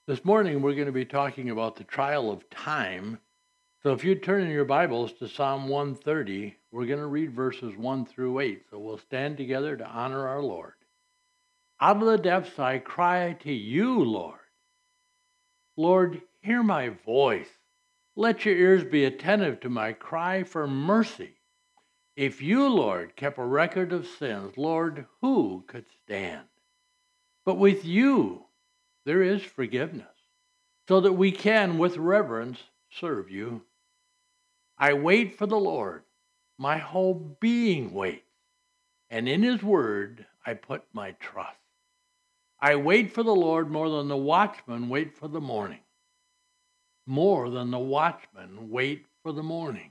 This morning, we're going to be talking about the trial of time. So, if you turn in your Bibles to Psalm 130, we're going to read verses 1 through 8. So, we'll stand together to honor our Lord. Out of the depths I cry to you, Lord. Lord, hear my voice. Let your ears be attentive to my cry for mercy. If you, Lord, kept a record of sins, Lord, who could stand? But with you, there is forgiveness, so that we can, with reverence, serve you. I wait for the Lord. My whole being waits, and in his word I put my trust. I wait for the Lord more than the watchmen wait for the morning. More than the watchmen wait for the morning.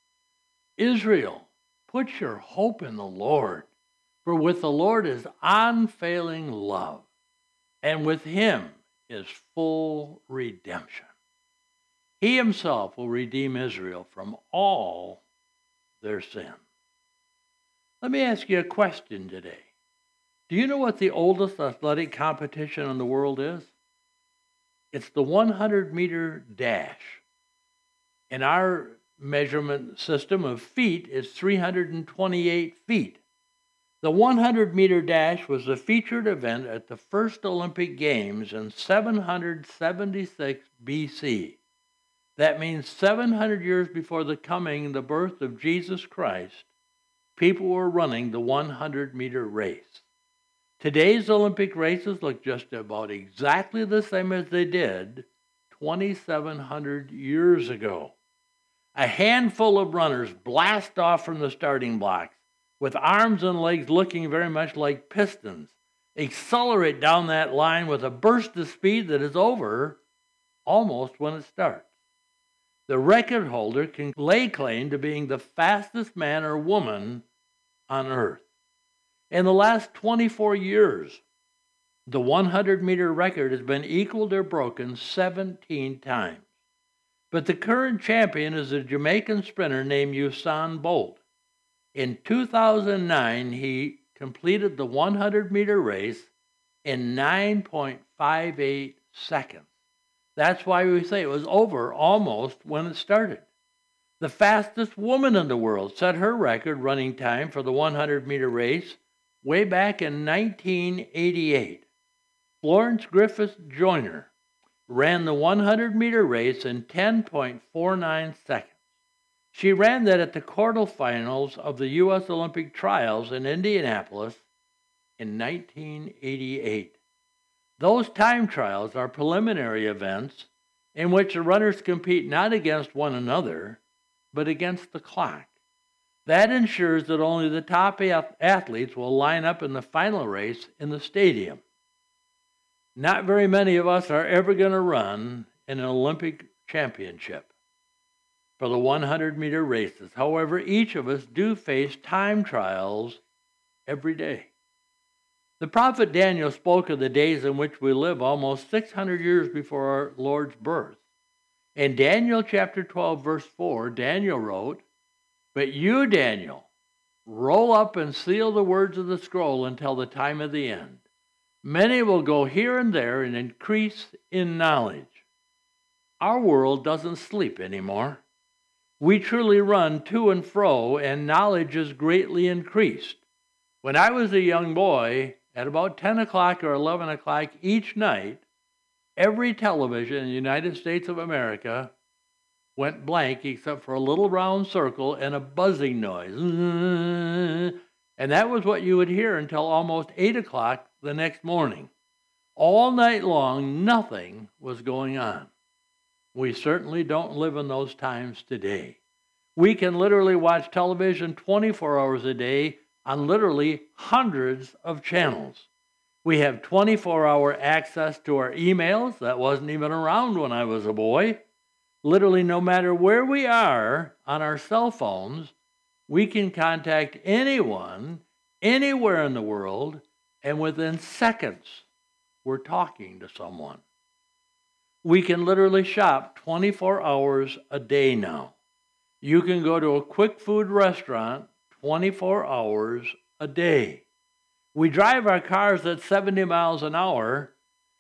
Israel, put your hope in the Lord, for with the Lord is unfailing love, and with him is full redemption. He himself will redeem Israel from all their sin. Let me ask you a question today. Do you know what the oldest athletic competition in the world is? It's the 100-meter dash. In our measurement system of feet, it's 328 feet. The 100-meter dash was the featured event at the first Olympic Games in 776 BC. That means 700 years before the birth of Jesus Christ, people were running the 100-meter race. Today's Olympic races look just about exactly the same as they did 2,700 years ago. A handful of runners blast off from the starting blocks with arms and legs looking very much like pistons, accelerate down that line with a burst of speed that is over almost when it starts. The record holder can lay claim to being the fastest man or woman on earth. In the last 24 years, the 100-meter record has been equaled or broken 17 times. But the current champion is a Jamaican sprinter named Usain Bolt. In 2009, he completed the 100-meter race in 9.58 seconds. That's why we say it was over almost when it started. The fastest woman in the world set her record running time for the 100-meter race way back in 1988. Florence Griffith Joyner ran the 100-meter race in 10.49 seconds. She ran that at the quarterfinals of the U.S. Olympic trials in Indianapolis in 1988. Those time trials are preliminary events in which the runners compete not against one another, but against the clock. That ensures that only the top athletes will line up in the final race in the stadium. Not very many of us are ever going to run in an Olympic championship for the 100-meter races. However, each of us do face time trials every day. The prophet Daniel spoke of the days in which we live almost 600 years before our Lord's birth. In Daniel chapter 12, verse 4, Daniel wrote, "But you, Daniel, roll up and seal the words of the scroll until the time of the end. Many will go here and there and increase in knowledge." Our world doesn't sleep anymore. We truly run to and fro, and knowledge is greatly increased. When I was a young boy, at about 10 o'clock or 11 o'clock each night, every television in the United States of America went blank except for a little round circle and a buzzing noise. And that was what you would hear until almost 8 o'clock the next morning. All night long, nothing was going on. We certainly don't live in those times today. We can literally watch television 24 hours a day on literally hundreds of channels. We have 24-hour access to our emails. That wasn't even around when I was a boy. Literally, no matter where we are on our cell phones, we can contact anyone, anywhere in the world, and within seconds, we're talking to someone. We can literally shop 24 hours a day now. You can go to a quick food restaurant 24 hours a day. We drive our cars at 70 miles an hour,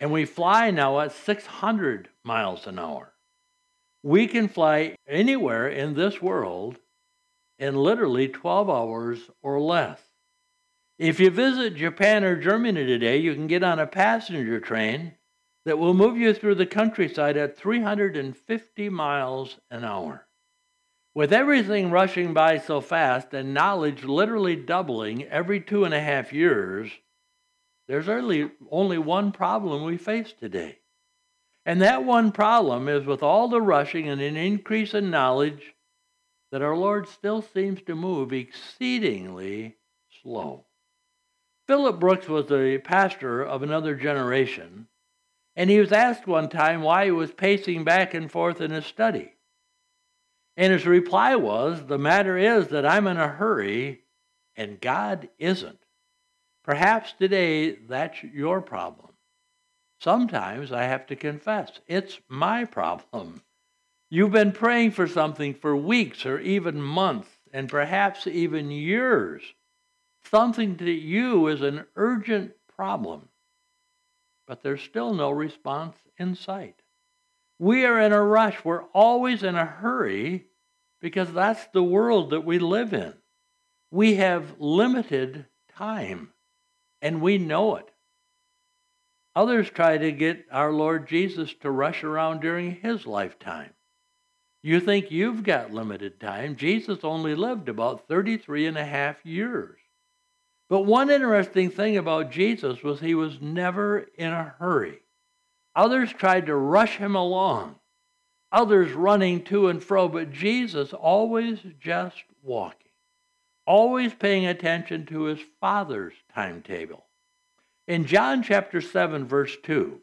And we fly now at 600 miles an hour. We can fly anywhere in this world in literally 12 hours or less. If you visit Japan or Germany today, you can get on a passenger train that will move you through the countryside at 350 miles an hour. With everything rushing by so fast and knowledge literally doubling every 2.5 years, there's only one problem we face today. And that one problem is with all the rushing and an increase in knowledge, that our Lord still seems to move exceedingly slow. Philip Brooks was a pastor of another generation, and he was asked one time why he was pacing back and forth in his study. And his reply was, "The matter is that I'm in a hurry and God isn't." Perhaps today that's your problem. Sometimes I have to confess, it's my problem. You've been praying for something for weeks or even months, and perhaps even years. Something to you is an urgent problem, but there's still no response in sight. We are in a rush. We're always in a hurry because that's the world that we live in. We have limited time, and we know it. Others try to get our Lord Jesus to rush around during his lifetime. You think you've got limited time. Jesus only lived about 33.5 years. But one interesting thing about Jesus was he was never in a hurry. Others tried to rush him along, others running to and fro, but Jesus always just walking, always paying attention to his Father's timetable. In John chapter 7, verse 2,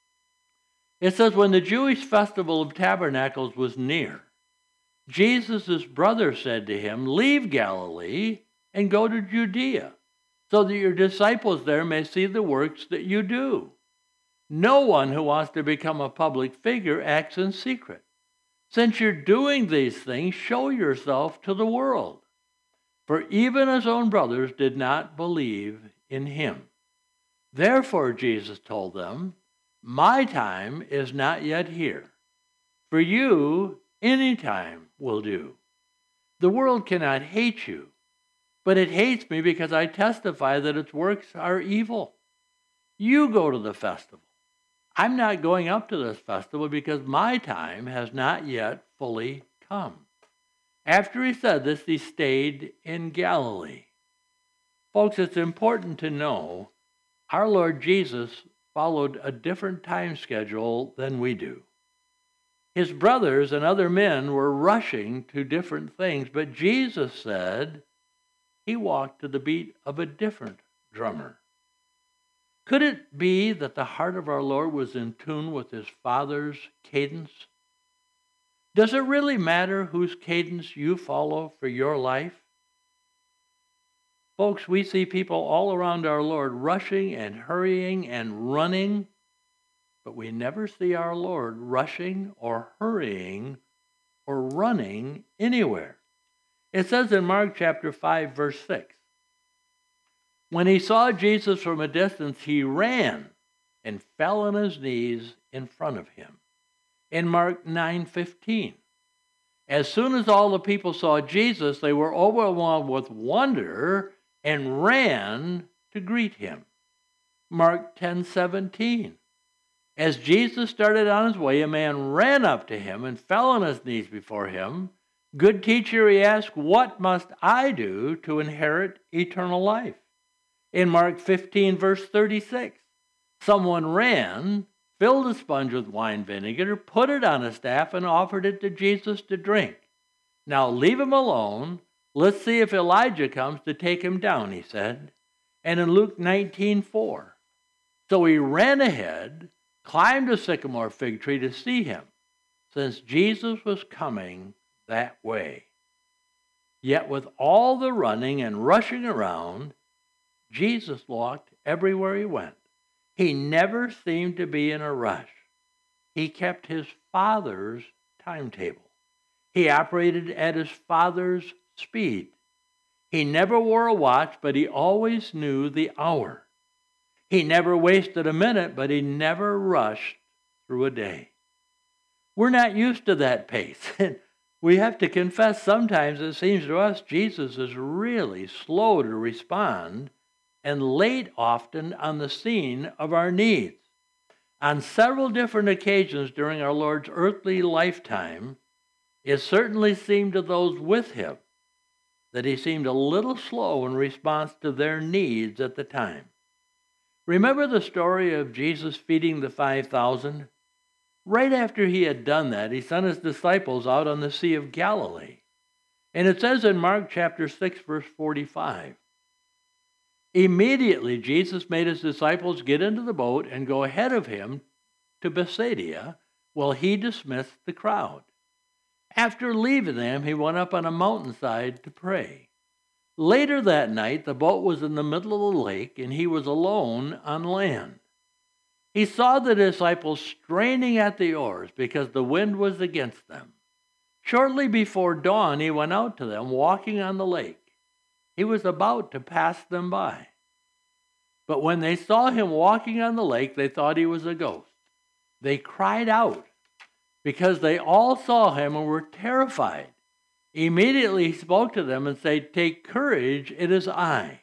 it says, when the Jewish festival of tabernacles was near, Jesus' brother said to him, "Leave Galilee and go to Judea, so that your disciples there may see the works that you do. No one who wants to become a public figure acts in secret. Since you're doing these things, show yourself to the world." For even his own brothers did not believe in him. Therefore, Jesus told them, "My time is not yet here. For you, any time will do. The world cannot hate you, but it hates me because I testify that its works are evil. You go to the festival. I'm not going up to this festival because my time has not yet fully come." After he said this, he stayed in Galilee. Folks, it's important to know our Lord Jesus followed a different time schedule than we do. His brothers and other men were rushing to different things, but Jesus said he walked to the beat of a different drummer. Could it be that the heart of our Lord was in tune with his Father's cadence? Does it really matter whose cadence you follow for your life? Folks, we see people all around our Lord rushing and hurrying and running, but we never see our Lord rushing or hurrying or running anywhere. It says in Mark chapter 5, verse 6, when he saw Jesus from a distance, he ran and fell on his knees in front of him. In Mark 9:15, as soon as all the people saw Jesus, they were overwhelmed with wonder and ran to greet him. Mark 10:17, as Jesus started on his way, a man ran up to him and fell on his knees before him. "Good teacher," he asked, "what must I do to inherit eternal life?" In Mark 15, verse 36, someone ran, filled a sponge with wine vinegar, put it on a staff, and offered it to Jesus to drink. "Now leave him alone. Let's see if Elijah comes to take him down," he said. And in Luke 19:4, so he ran ahead, climbed a sycamore fig tree to see him, since Jesus was coming that way. Yet with all the running and rushing around, Jesus walked everywhere he went. He never seemed to be in a rush. He kept his Father's timetable. He operated at his Father's speed. He never wore a watch, but he always knew the hour. He never wasted a minute, but he never rushed through a day. We're not used to that pace. We have to confess sometimes it seems to us Jesus is really slow to respond and late often on the scene of our needs. On several different occasions during our Lord's earthly lifetime, it certainly seemed to those with him that he seemed a little slow in response to their needs at the time. Remember the story of Jesus feeding the 5,000? Right after he had done that, he sent his disciples out on the Sea of Galilee. And it says in Mark chapter 6, verse 45, immediately Jesus made his disciples get into the boat and go ahead of him to Bethsaida while he dismissed the crowd. After leaving them, he went up on a mountainside to pray. Later that night, the boat was in the middle of the lake, and he was alone on land. He saw the disciples straining at the oars because the wind was against them. Shortly before dawn, he went out to them walking on the lake. He was about to pass them by. But when they saw him walking on the lake, they thought he was a ghost. They cried out because they all saw him and were terrified. Immediately he spoke to them and said, "Take courage, it is I.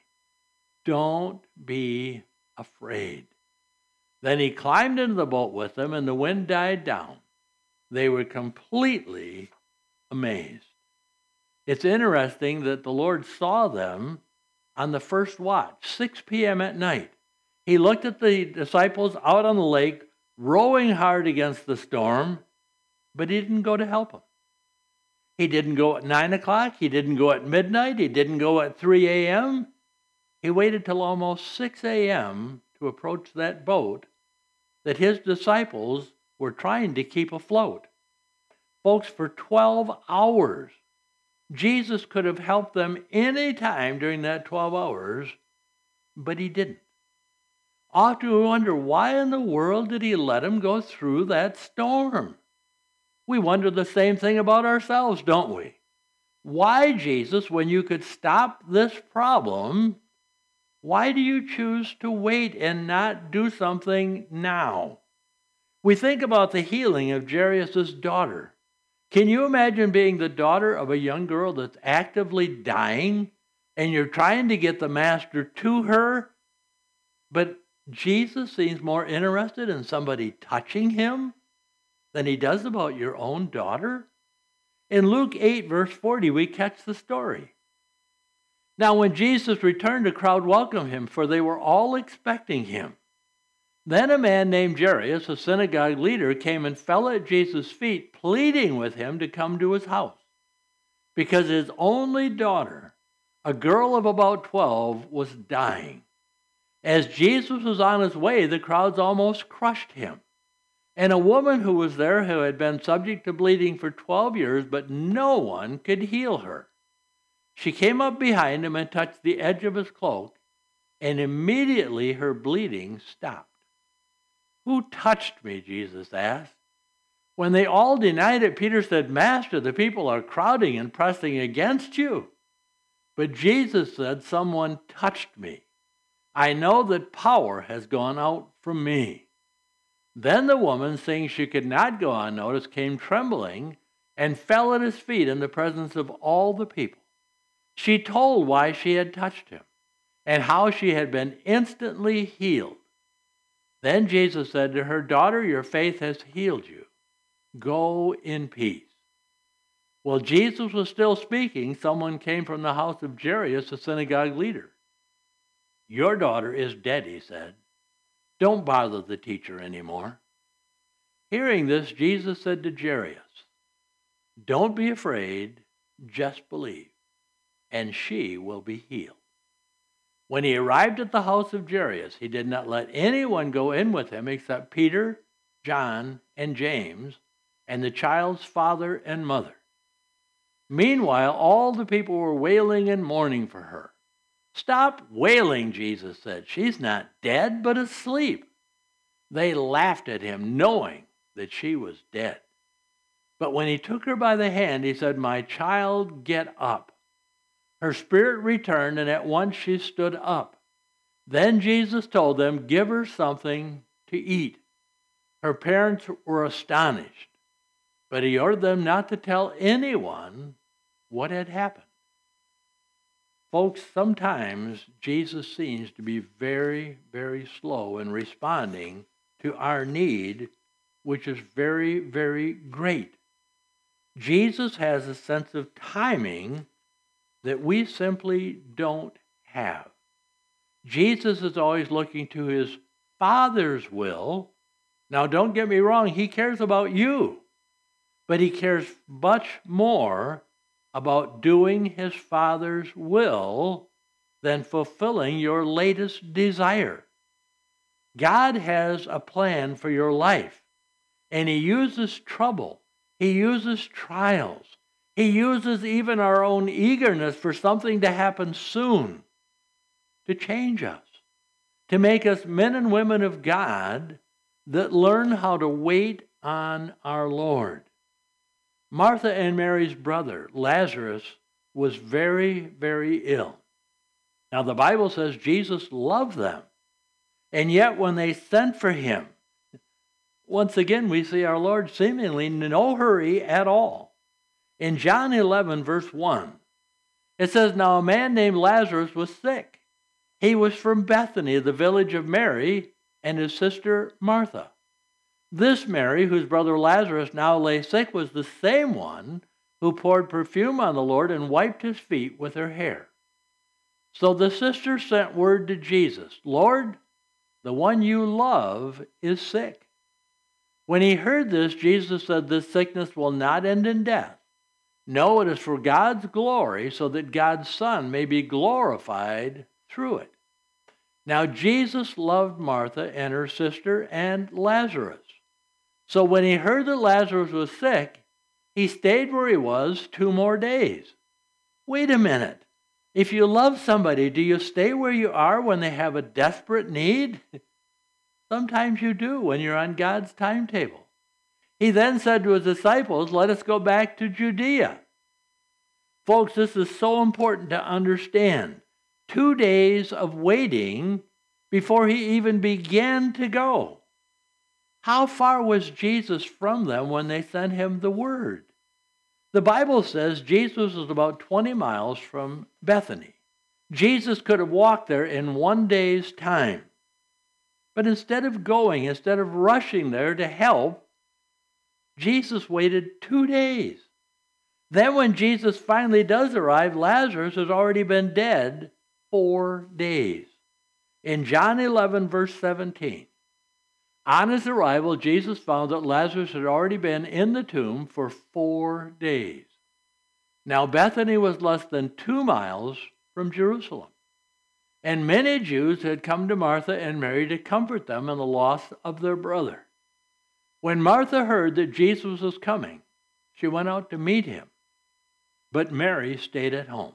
Don't be afraid." Then he climbed into the boat with them, and the wind died down. They were completely amazed. It's interesting that the Lord saw them on the first watch, 6 p.m. at night. He looked at the disciples out on the lake, rowing hard against the storm, but he didn't go to help them. He didn't go at 9 o'clock. He didn't go at midnight. He didn't go at 3 a.m. He waited till almost 6 a.m. to approach that boat that his disciples were trying to keep afloat. Folks, for 12 hours, Jesus could have helped them any time during that 12 hours, but he didn't. Often we wonder, why in the world did he let them go through that storm? We wonder the same thing about ourselves, don't we? Why, Jesus, when you could stop this problem, why do you choose to wait and not do something now? We think about the healing of Jairus' daughter. Can you imagine being the daughter of a young girl that's actively dying and you're trying to get the master to her? But Jesus seems more interested in somebody touching him than he does about your own daughter. In Luke 8, verse 40, we catch the story. Now, when Jesus returned, the crowd welcomed him, for they were all expecting him. Then a man named Jairus, a synagogue leader, came and fell at Jesus' feet, pleading with him to come to his house, because his only daughter, a girl of about 12, was dying. As Jesus was on his way, the crowds almost crushed him. And a woman who was there who had been subject to bleeding for 12 years, but no one could heal her. She came up behind him and touched the edge of his cloak, and immediately her bleeding stopped. "Who touched me?" Jesus asked. When they all denied it, Peter said, "Master, the people are crowding and pressing against you." But Jesus said, "Someone touched me. I know that power has gone out from me." Then the woman, seeing she could not go unnoticed, came trembling and fell at his feet in the presence of all the people. She told why she had touched him and how she had been instantly healed. Then Jesus said to her, "Daughter, your faith has healed you. Go in peace." While Jesus was still speaking, someone came from the house of Jairus, the synagogue leader. "Your daughter is dead," he said. "Don't bother the teacher anymore." Hearing this, Jesus said to Jairus, "Don't be afraid, just believe, and she will be healed." When he arrived at the house of Jairus, he did not let anyone go in with him except Peter, John, and James, and the child's father and mother. Meanwhile, all the people were wailing and mourning for her. "Stop wailing," Jesus said. "She's not dead, but asleep." They laughed at him, knowing that she was dead. But when he took her by the hand, he said, "My child, get up." Her spirit returned, and at once she stood up. Then Jesus told them, "Give her something to eat." Her parents were astonished, but he ordered them not to tell anyone what had happened. Folks, sometimes Jesus seems to be very, very slow in responding to our need, which is very, very great. Jesus has a sense of timing that we simply don't have. Jesus is always looking to his Father's will. Now, don't get me wrong, he cares about you, but he cares much more about doing his Father's will than fulfilling your latest desire. God has a plan for your life, and he uses trouble. He uses trials. He uses even our own eagerness for something to happen soon to change us, to make us men and women of God that learn how to wait on our Lord. Martha and Mary's brother, Lazarus, was very, very ill. Now, the Bible says Jesus loved them, and yet when they sent for him, once again, we see our Lord seemingly in no hurry at all. In John 11, verse 1, it says, "Now a man named Lazarus was sick. He was from Bethany, the village of Mary and his sister Martha. This Mary, whose brother Lazarus now lay sick, was the same one who poured perfume on the Lord and wiped his feet with her hair." So the sisters sent word to Jesus, "Lord, the one you love is sick." When he heard this, Jesus said, "This sickness will not end in death. No, it is for God's glory, so that God's Son may be glorified through it." Now, Jesus loved Martha and her sister and Lazarus. So when he heard that Lazarus was sick, he stayed where he was 2 more days. Wait a minute. If you love somebody, do you stay where you are when they have a desperate need? Sometimes you do when you're on God's timetable. He then said to his disciples, "Let us go back to Judea." Folks, this is so important to understand. 2 days of waiting before he even began to go. How far was Jesus from them when they sent him the word? The Bible says Jesus was about 20 miles from Bethany. Jesus could have walked there in 1 day's time. But instead of going, instead of rushing there to help, Jesus waited 2 days. Then when Jesus finally does arrive, Lazarus has already been dead 4 days. In John 11, verse 17, on his arrival, Jesus found that Lazarus had already been in the tomb for 4 days. Now, Bethany was less than 2 miles from Jerusalem, and many Jews had come to Martha and Mary to comfort them in the loss of their brother. When Martha heard that Jesus was coming, she went out to meet him, but Mary stayed at home.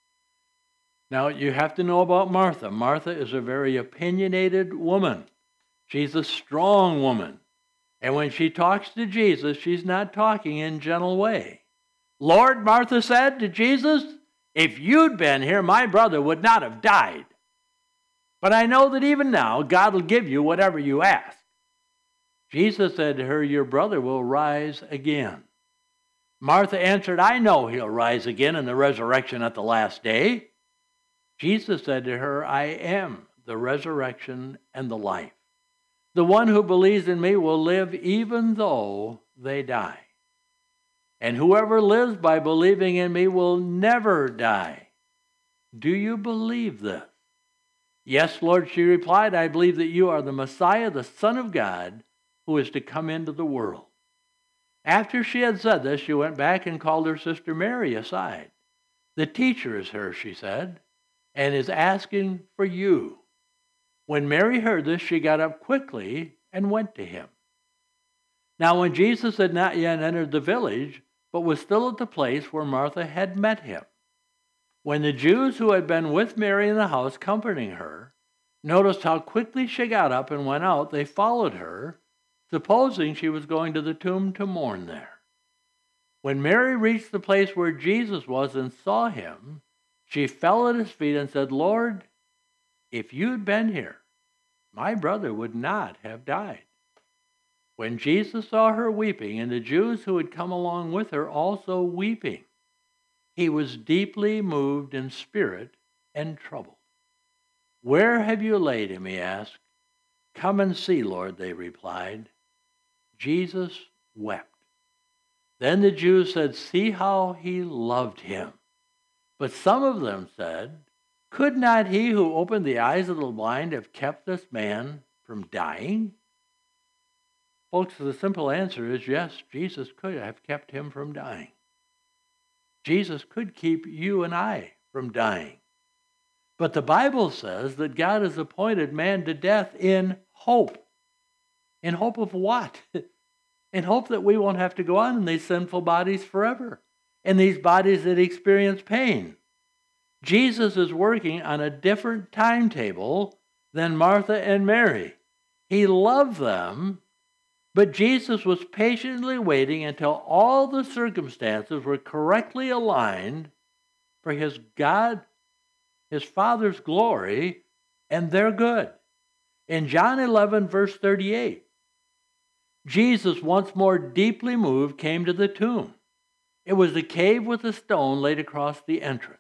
Now, you have to know about Martha. Martha is a very opinionated woman. She's a strong woman. And when she talks to Jesus, she's not talking in a gentle way. "Lord," Martha said to Jesus, "if you'd been here, my brother would not have died. But I know that even now, God will give you whatever you ask." Jesus said to her, "Your brother will rise again." Martha answered, "I know he'll rise again in the resurrection at the last day." Jesus said to her, "I am the resurrection and the life. The one who believes in me will live even though they die. And whoever lives by believing in me will never die." Do you believe this? "Yes, Lord," she replied, "I believe that you are the Messiah, the Son of God, who is to come into the world." After she had said this, she went back and called her sister Mary aside. "The teacher is here," she said, "and is asking for you." When Mary heard this, she got up quickly and went to him. Now, when Jesus had not yet entered the village, but was still at the place where Martha had met him, when the Jews who had been with Mary in the house comforting her noticed how quickly she got up and went out, they followed her, supposing she was going to the tomb to mourn there. When Mary reached the place where Jesus was and saw him, she fell at his feet and said, "Lord, if you'd been here, my brother would not have died." When Jesus saw her weeping, and the Jews who had come along with her also weeping, he was deeply moved in spirit and troubled. "Where have you laid him?" he asked. "Come and see, Lord," they replied. Jesus wept. Then the Jews said, "See how he loved him." But some of them said, "Could not he who opened the eyes of the blind have kept this man from dying?" Folks, the simple answer is yes, Jesus could have kept him from dying. Jesus could keep you and I from dying. But the Bible says that God has appointed man to death in hope. In hope of what? In hope that we won't have to go on in these sinful bodies forever, in these bodies that experience pain. Jesus is working on a different timetable than Martha and Mary. He loved them, but Jesus was patiently waiting until all the circumstances were correctly aligned for his Father's glory and their good. In John 11, verse 38, Jesus, once more deeply moved, came to the tomb. It was the cave with a stone laid across the entrance.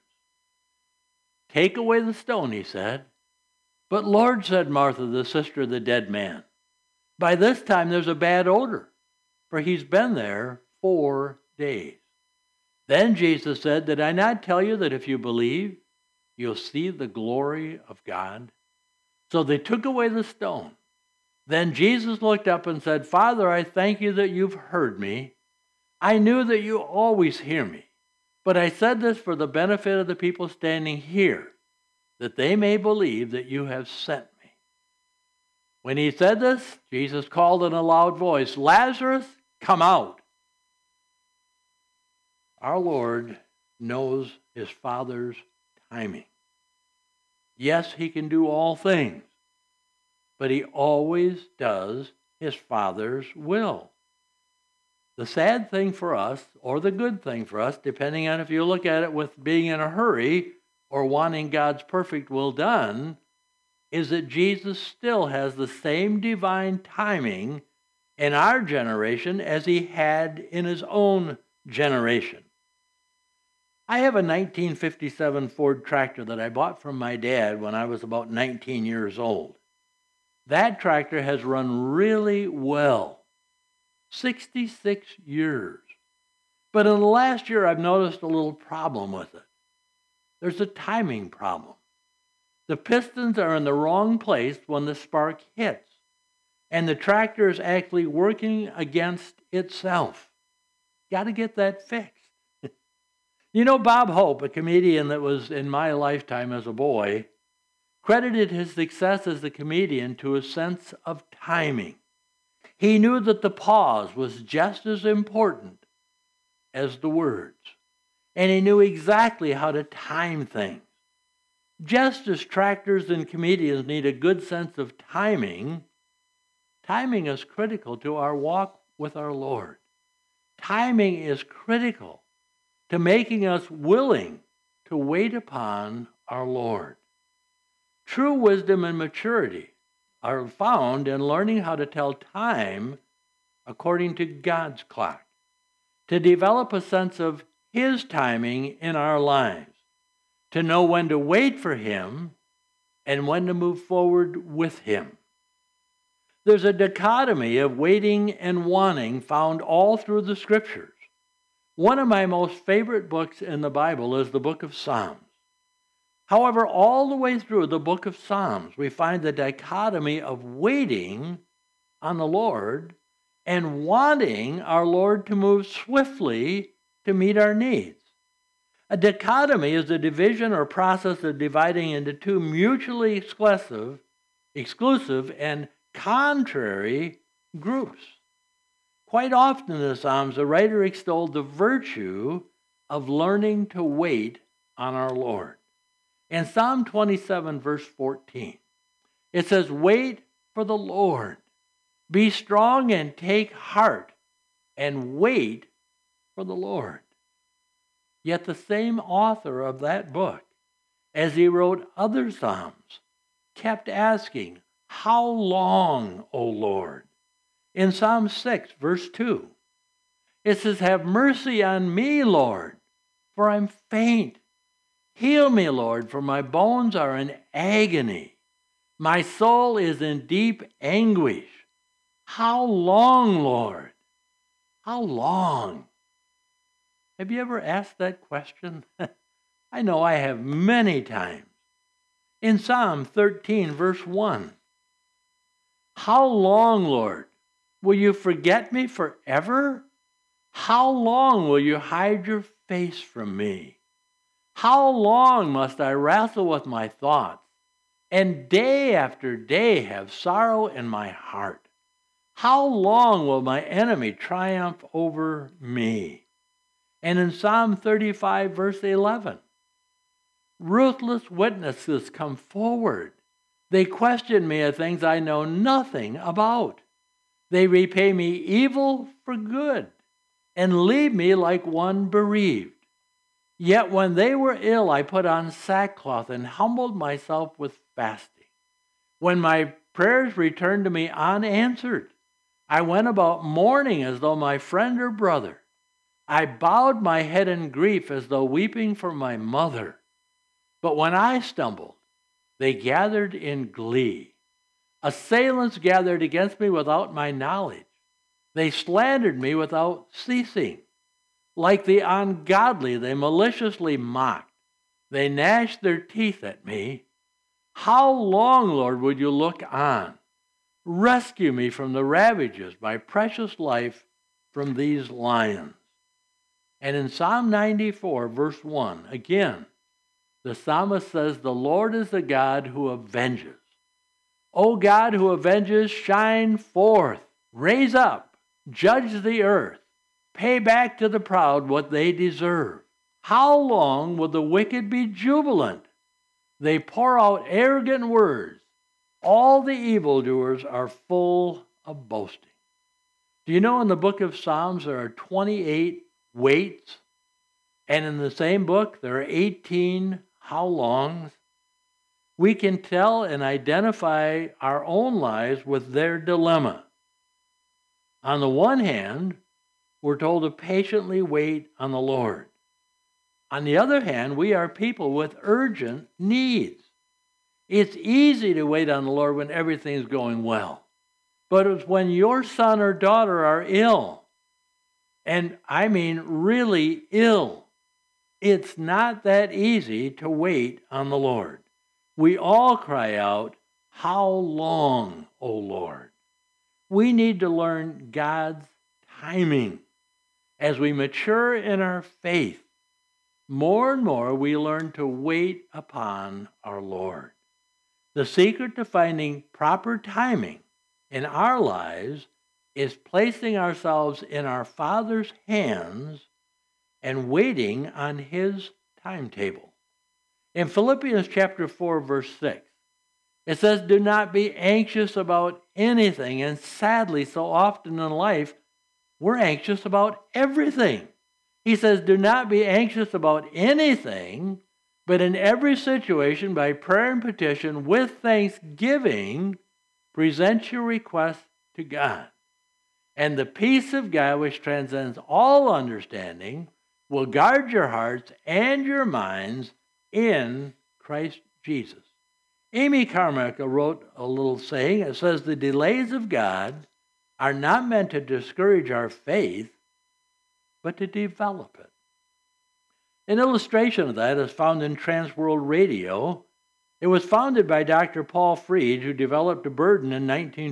"Take away the stone," he said. "But Lord," said Martha, the sister of the dead man, "by this time there's a bad odor, for he's been there 4 days." Then Jesus said, "Did I not tell you that if you believe, you'll see the glory of God?" So they took away the stone. Then Jesus looked up and said, "Father, I thank you that you've heard me. I knew that you always hear me, but I said this for the benefit of the people standing here, that they may believe that you have sent me." When he said this, Jesus called in a loud voice, "Lazarus, come out." Our Lord knows his Father's timing. Yes, he can do all things, but he always does his Father's will. The sad thing for us, or the good thing for us, depending on if you look at it with being in a hurry or wanting God's perfect will done, is that Jesus still has the same divine timing in our generation as he had in his own generation. I have a 1957 Ford tractor that I bought from my dad when I was about 19 years old. That tractor has run really well. 66 years. But in the last year, I've noticed a little problem with it. There's a timing problem. The pistons are in the wrong place when the spark hits, and the tractor is actually working against itself. Got to get that fixed. You know, Bob Hope, a comedian that was in my lifetime as a boy, credited his success as a comedian to a sense of timing. He knew that the pause was just as important as the words, and he knew exactly how to time things. Just as tractors and comedians need a good sense of timing, timing is critical to our walk with our Lord. Timing is critical to making us willing to wait upon our Lord. True wisdom and maturity are found in learning how to tell time according to God's clock, to develop a sense of his timing in our lives, to know when to wait for him and when to move forward with him. There's a dichotomy of waiting and wanting found all through the scriptures. One of my most favorite books in the Bible is the book of Psalms. However, all the way through the book of Psalms, we find the dichotomy of waiting on the Lord and wanting our Lord to move swiftly to meet our needs. A dichotomy is the division or process of dividing into two mutually exclusive and contrary groups. Quite often in the Psalms, the writer extolled the virtue of learning to wait on our Lord. In Psalm 27, verse 14, it says, "Wait for the Lord. Be strong and take heart, and wait for the Lord." Yet the same author of that book, as he wrote other Psalms, kept asking, "How long, O Lord?" In Psalm 6, verse 2, it says, "Have mercy on me, Lord, for I'm faint. Heal me, Lord, for my bones are in agony. My soul is in deep anguish. How long, Lord? How long?" Have you ever asked that question? I know I have many times. In Psalm 13, verse 1, "How long, Lord, will you forget me forever? How long will you hide your face from me? How long must I wrestle with my thoughts, and day after day have sorrow in my heart? How long will my enemy triumph over me?" And in Psalm 35, verse 11, ruthless witnesses come forward. They question me of things I know nothing about. They repay me evil for good and leave me like one bereaved. Yet when they were ill, I put on sackcloth and humbled myself with fasting. When my prayers returned to me unanswered, I went about mourning as though my friend or brother. I bowed my head in grief as though weeping for my mother. But when I stumbled, they gathered in glee. Assailants gathered against me without my knowledge. They slandered me without ceasing. Like the ungodly, they maliciously mocked. They gnashed their teeth at me. How long, Lord, would you look on? Rescue me from the ravages, my precious life from these lions. And in Psalm 94, verse 1, again, the psalmist says, "The Lord is the God who avenges. O God who avenges, shine forth. Raise up, judge the earth. Pay back to the proud what they deserve. How long will the wicked be jubilant? They pour out arrogant words. All the evildoers are full of boasting." Do you know in the book of Psalms there are 28 waits? And in the same book there are 18 how longs? We can tell and identify our own lives with their dilemma. On the one hand, we're told to patiently wait on the Lord. On the other hand, we are people with urgent needs. It's easy to wait on the Lord when everything's going well. But it's when your son or daughter are ill, and I mean really ill, it's not that easy to wait on the Lord. We all cry out, "How long, O Lord?" We need to learn God's timing. As we mature in our faith, more and more we learn to wait upon our Lord. The secret to finding proper timing in our lives is placing ourselves in our Father's hands and waiting on His timetable. In Philippians chapter 4, verse 6, it says, "Do not be anxious about anything." And sadly, so often in life, we're anxious about everything. He says, "Do not be anxious about anything, but in every situation, by prayer and petition, with thanksgiving, present your requests to God. And the peace of God, which transcends all understanding, will guard your hearts and your minds in Christ Jesus." Amy Carmichael wrote a little saying. It says, "The delays of God are not meant to discourage our faith, but to develop it." An illustration of that is found in Transworld Radio. It was founded by Dr. Paul Freed, who developed a burden in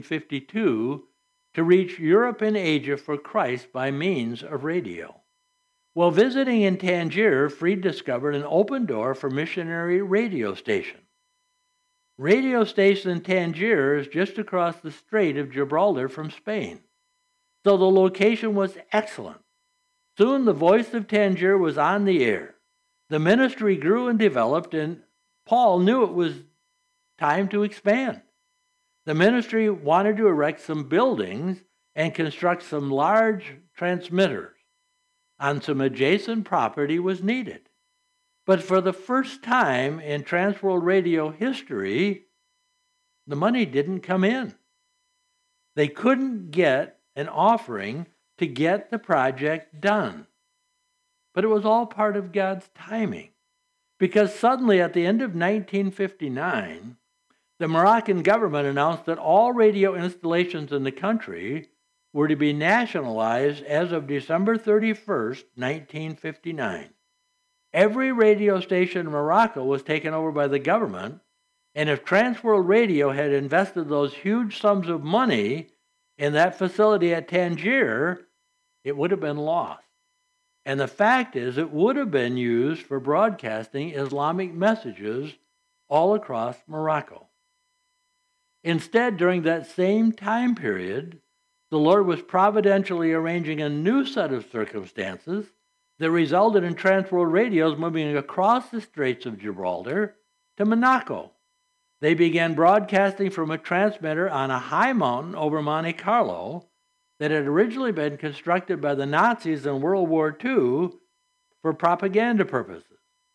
1952 to reach Europe and Asia for Christ by means of radio. While visiting in Tangier, Freed discovered an open door for missionary radio station. Radio station in Tangier is just across the Strait of Gibraltar from Spain, so the location was excellent. Soon the Voice of Tangier was on the air. The ministry grew and developed, and Paul knew it was time to expand. The ministry wanted to erect some buildings and construct some large transmitters on some adjacent property was needed. But for the first time in Transworld Radio history, The money didn't come in. They couldn't get an offering to get the project done. But it was all part of God's timing. Because suddenly at the end of 1959, the Moroccan government announced that all radio installations in the country were to be nationalized as of December 31st, 1959. Every radio station in Morocco was taken over by the government, and if Transworld Radio had invested those huge sums of money in that facility at Tangier, it would have been lost. And the fact is, it would have been used for broadcasting Islamic messages all across Morocco. Instead, during that same time period, the Lord was providentially arranging a new set of circumstances that resulted in Transworld Radios moving across the Straits of Gibraltar to Monaco. They began broadcasting from a transmitter on a high mountain over Monte Carlo that had originally been constructed by the Nazis in World War II for propaganda purposes.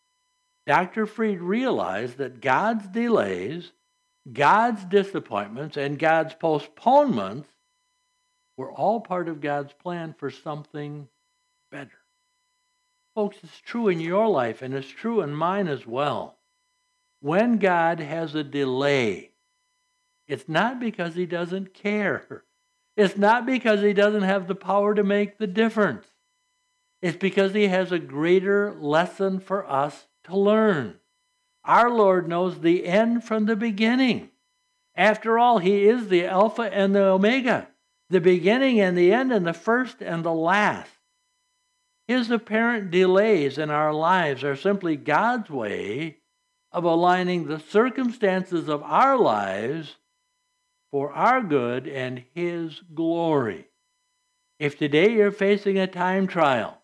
Dr. Fried realized that God's delays, God's disappointments, and God's postponements were all part of God's plan for something better. Folks, it's true in your life, and it's true in mine as well. When God has a delay, it's not because he doesn't care. It's not because he doesn't have the power to make the difference. It's because he has a greater lesson for us to learn. Our Lord knows the end from the beginning. After all, he is the Alpha and the Omega, the beginning and the end, and the first and the last. His apparent delays in our lives are simply God's way of aligning the circumstances of our lives for our good and his glory. If today you're facing a time trial,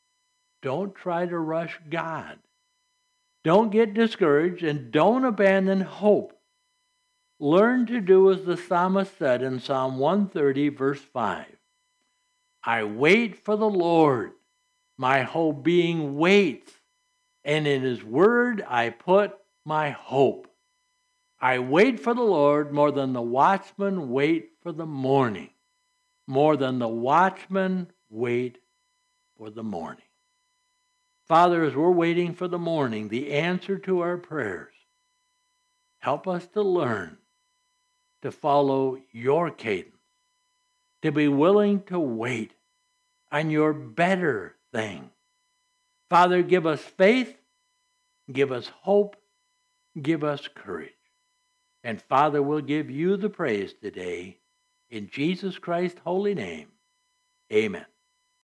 don't try to rush God. Don't get discouraged and don't abandon hope. Learn to do as the psalmist said in Psalm 130, verse 5. I wait for the Lord. My whole being waits, and in his word I put my hope. I wait for the Lord more than the watchmen wait for the morning. More than the watchmen wait for the morning. Father, as we're waiting for the morning, the answer to our prayers, help us to learn to follow your cadence, to be willing to wait on your better thing. Father, give us faith, give us hope, give us courage. And Father, we'll give you the praise today. In Jesus Christ's holy name, amen.